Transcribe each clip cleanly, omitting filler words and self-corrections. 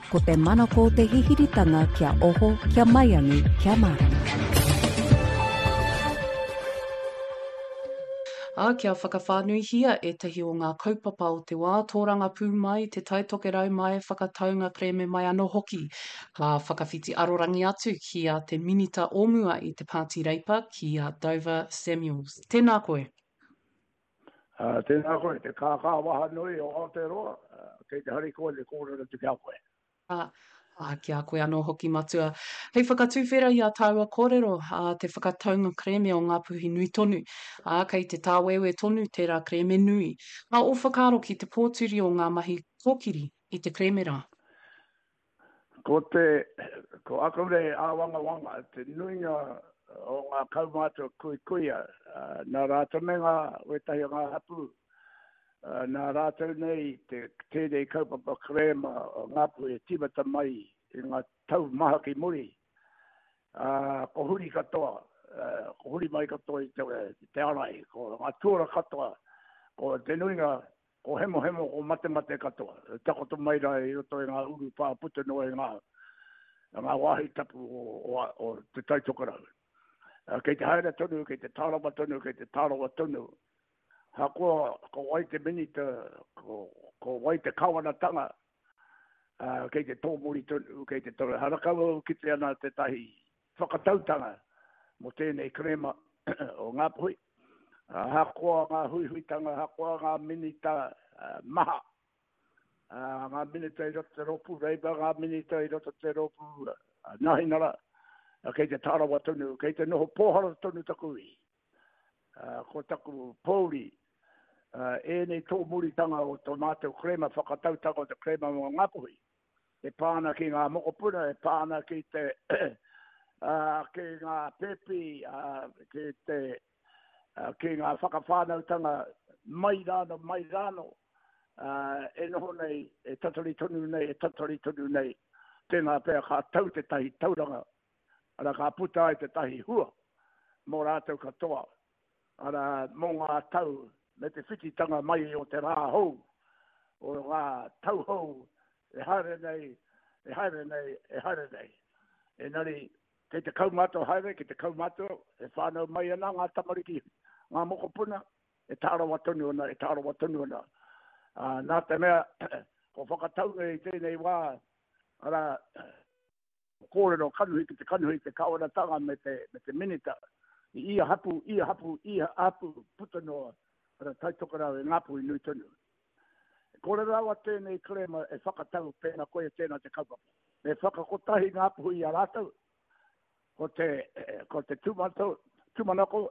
ko te manako te hihiritanga kia oho, kia maiangi, kia marama. Kia whakawhānui hia e tahi o ngā kaupapa o te wā, tōranga pū mai, te taitoke rau mai, whakataunga kreme mai anō hoki. Ka whakawhiti arorangi atu ki a te minita ōmua i te Pāti Reipa ki a Dover Samuels. Tēnā koe. Tēnā koe, te kākā waha nui o Aotearoa, kei te hari koe le kōrera te kia koe. Kia koe anō hoki matua. Hei whakatūwhera i a tāua kōrero, te whakataunga kreme o ngā puhi nui tonu. Kei te tāwewe tonu tērā kreme nui. O whakaro ki te pōturi o ngā mahi kōkiri i te kreme rā. Ko akamre āwanga wanga, te nuinga o ngā kaumātua kuikuia, nā rātamenga wetahi o ngā hapu, nā rātou nei te tēnei kaupapa krema o ngā pui e timata mai i ngā tau maha ki muri. Ko huri katoa, ko huri mai katoa i te arai, ko ngā tuara katoa, ko te nuinga, ko hemo ko mate katoa. Takoto mai rai i roto i ngā uru pā puta noa i ngā wahi tapu o te taitokarau. Kei te haere tonu, kei te tārawa tonu, kei te tārawa tonu, ko wai te minita, ko wai te kawanatanga, kei te tōmuri tonu, kei te tōre harakau ki te ana te tahi whakatautanga mo tēnei krema o ngā puhi. Hakoa ngā huihuitanga, hakoa ngā minita maha, ngā minita i roto te ropu reiba, ngā minita i roto te ropu nahinara, kei te tārawa tonu, kei te noho pōhara tonu takui. Ko taku pōri, nei tō muritanga o tō mātou krema, whakatautanga o te krema o ngā puhi. E pāna ki ngā mokopuna, e pāna ki te ki ngā pepi, ki ngā whakawhānautanga mai rāno, e noho nei, e tatori tonu nei, tēnā pēr kā tau te tahi tauranga, ara kā puta ai te tahi hua, mō rātou katoa. Ara mō ngā tau, me te whititanga mai o te rā hou, o ngā tau hou, e haere nei. E nari, kei te kaumātua haere, kei te kaumātua, e whānau mai ana ngā tamariki, ngā mokopuna, e tārawa tonu ana. Nā te mea, ko whakataunga i tēnei wā, ara, kōrero kanuhi ki te kawanatanga me te minita, ia hapu puta noa para taitokarau e ngāpu i nui tonu. Kore rawa tēnei krema e whakatau pēna koe tēnā te kaupapa. Me whakakotahi ngāpu i a rātau, ko te tumanako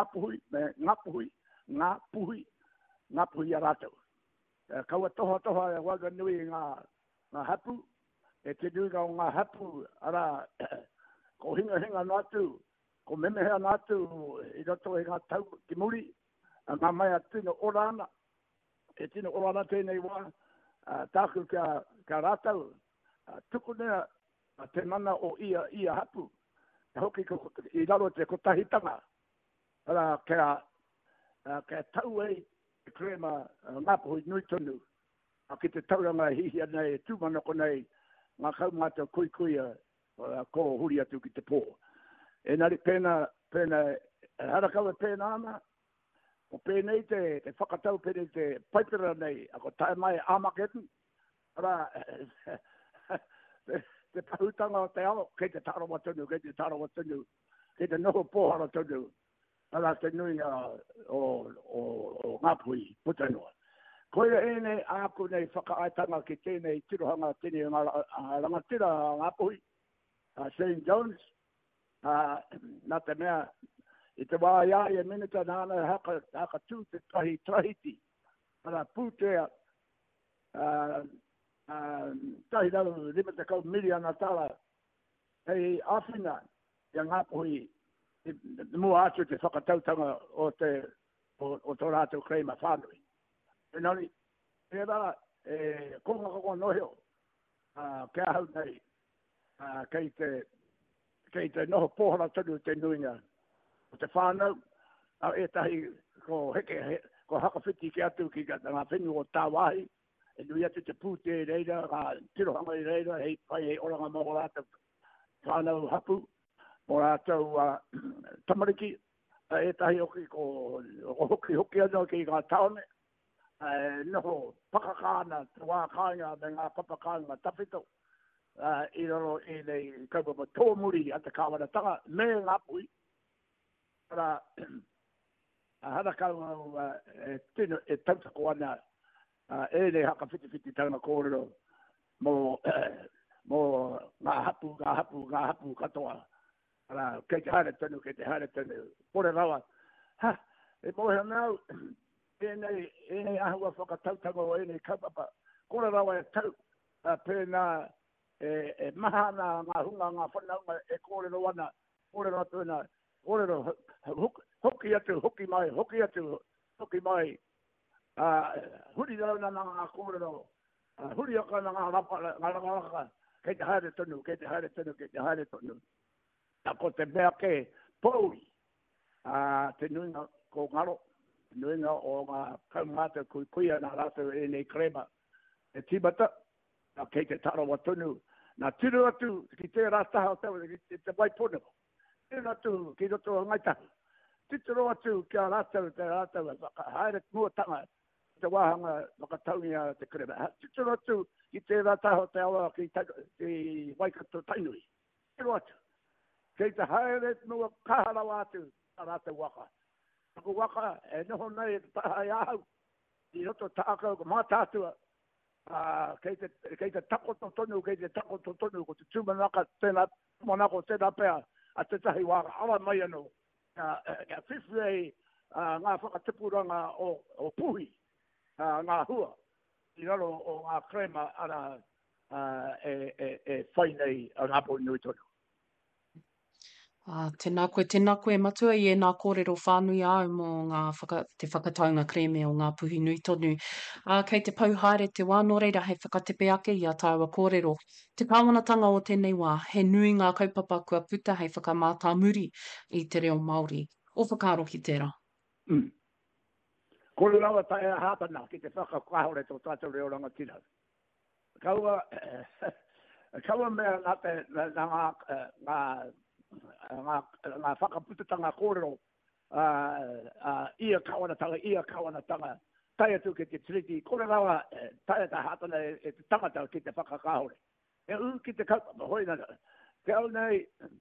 ngāpuhi a rātau. Kaua toha e waga nui ngā hapu, e te nuinga o ngā hapu, ara ko hinga nātu, ko memehea nātu i roto e ngā tau ki muri, ngā mai a tino orana, e tino orana tēnei wā, tāku kia rātau, tukunea te mana o ia hapu, hoki i raro te kotahitanga, ara kia tau ei krema ngāpuhi nui tonu, a ki te tauranga hihia nei, tūmanako nei, ngā kaumata kuikuia, ko huri atu ki te pō. E nari pēna, harakau e pēna ana, o pēnei te whakatau pēnei te paipera nei, ako tae mai Armageddon, ara, te pahutanga o te ao, kei te tārawa tonu, kei te noho pōhara tonu, ara te nui o ngāpui putanua. Koe ene āku nei whakaaetanga ki tēnei tirohanga tēnei rangatira ngāpui, St. John's, nā te mea, i te wā ia e minita nāna haka tū te trahiti, ara pūtea, tahi rau 50 miliona tala, hei awhina, ia ngāpuhi, mua atu te whakatautanga o tō rātou kreima whānui. E nari, e rā, konga noheo, kia hau nei, kei te noho pōhara tonu te nuinga o te whānau, e tahi ko haka whiti ki atu ki ngā whenua o Tāwahi, e nui atu te pūte e reira, ngā tirohanga i reira, hei pai hei oranga mo rātou whānau hapu, mo rātou tamariki, e tahi oki ko hoki ana ki ngā taone, noho pakakāna, wā kāinga, me ngā papakāinga tawhito, i roro i nei kaupapa tōmuri a te kāwanatanga, me ngā pui, ara, hana kaunga tino e tautako ana, e nei haka whiti tanga kōrero, mo ngā hapu katoa, ara, kei te haere tonu, pore rawa, e mohe nau, e nei ahua whakatautanga o e nei kaupapa, kore rawa e tau, pēnā, e mahana ngā hunga, ngā whanaunga, e kōrero ana, kōrero atu ana, kōrero hoki mai, huri rauna ngā kōrero, huri aka ngā rapa, kei te haere tonu, ko te mea ke poui, te nuinga ko ngaro, nuinga o ngā kaumata kuia nā rātou e nei krema, e tibata, kei te tarawa tonu, nā tiru atu ki te rātaha o tau, ki te waipuna, tiru atu ki roto o ngaitahu, titiro atu ki a rātou, haere muatanga, te wāhanga whakataungia te krema, titiro atu ki te rātaha o te awa ki waikato tainui, tiru atu. Kei te haere mua kaharawa atu a rātou waka. Ako waka e noho nei taha i ahau, i roto tākau ka mātātua, kei te takoto tonu, ko te tūmanaka tēnā, manako tēnā pēr, a te tahi waka, awa mai anō, ka whiwhei ngā whakatipuranga o puhi, ngā hua, i raro o ngā krema ana e whainei a ngā pōi nui tonu. Tēnā koe matua i e nā kōrero whānui au mō te whakataunga kreme o ngā puhi nui tonu. Kei te pauhaere te wā, nō reira hei whakatepe ake i a tāua kōrero. Te kāwanatanga o tēnei wā, he nui ngā kaupapa kua puta hei whakamātā muri i te reo Māori. O whakaro ki tērā. Kore rawa tae a hāpana ki te whakakahore tō tātou reo rangatira. Kaua mea ngā whakapututanga kōrero ia kawanatanga tae atu ki te triti kore rawa tae ta hātana e te tangata ki te whakakahore e ki te kaupapa hoina te au nei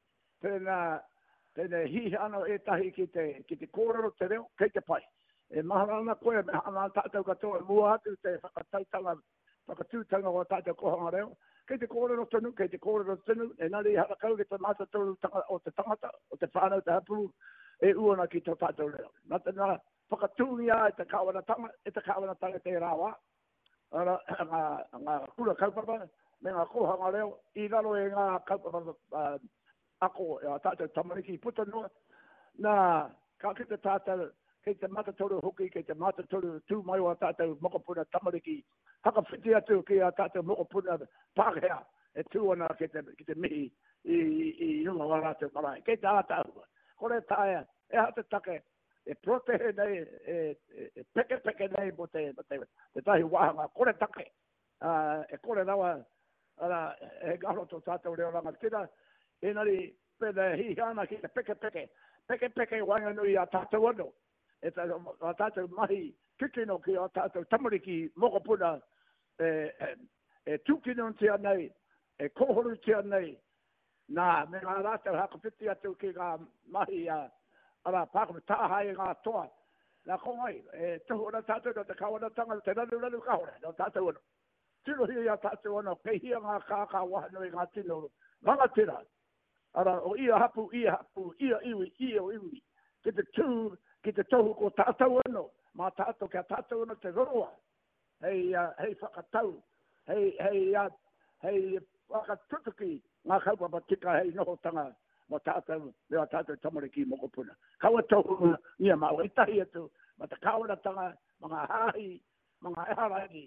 tēnā hihi ano e tahi ki te kōrero te reo kei te pai e maharana koe me hana tātou katoa mua atu te whakatūtanga o tātou kohanga reo kei te kōrero tonu, e nari harakau ki te mātatau o te tangata, o te whānau te hapu, e uana ki tō tātou reo. Nā tēnā whakatūngia e te kāwanatanga te rāwā, ngā kura kaupapa, me ngā kohanga reo, i raro e ngā kaupapa ako, e a tātou tamariki puta noa, nā ka ki te tātou, kei te matatoru hoki, kei te matatoru tū mai o a tātou mokopuna tamariki, haka whiti atu ki a tātou mokopuna pākea, e tūana ki te mihi i runga wa rātou marae. Kei te ātāua, kore tāia, e hata take, e protehe nei, e peke nei mo te tahi wahanga, kore take, e kore rawa, e garo tō tātou reo rangatira, e nari pēne hihana ki te peke wanga nui a tātou ano, e tātou mahi kikino ki a tātou tamariki mokopuna e tūkino tia nei, e kohoru tia nei, nā me ngā rātou hakawhiti atu ki ngā mahi ara pākama tāhai ngā toa, nā kongai, e tohu ana tātou no te kawanatanga, te ranu kahore, no tātou ano. Tino hi a tātou ano, kei hia ngā kākā wahanui ngā tino, rangatira, ara o ia hapu, ia iwi, ki te tohu ko tātou ano, mā tātou kia tātou ano te roroa, hei whakatau, hei whakatutuki, ngā kaupapa tika hei nohotanga, mō tātou, mea tātou tamariki mokopuna. Kaua tohu ia mau, e tahi atu, ma te kawanatanga, mga hāhi, mga eharani,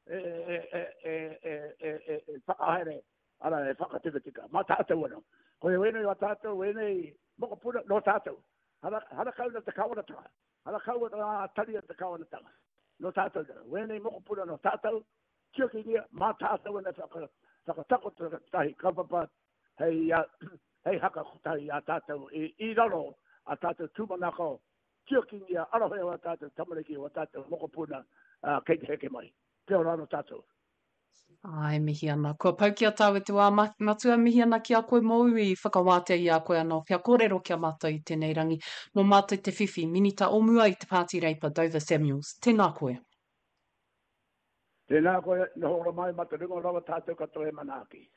whakahere, ara e whakatutuka, mā tātou ano. Koe wenei wa tātou, wenei mokopuna, no tātou. Hara kauna te kawanatanga. Hara kauna tari te kawanatanga. No tātou. Wenei mokopuna no tātou. tio ki nia, mā tātou ane whakatako tahi kaupapa, hei haka tahi a tātou i raro a tātou tūmanako, tio ki nia, aroheo a tātou tamariki o tātou mokopuna kei te heke mai. Te ora no tātou. Ai, mihi ana. Kua paukia tāu e te wā matua mihi ana ki a koe mou I whakawātea I a koe anō. Kia kōrero kia mātou I tēnei rangi. Mō mātou te whiwhi, minita o mua I te Pāti Reipa, Dover Samuels. Tēnā koe. Tēnā koe, na hora mai mata ringo rawa tātou katoe manaki.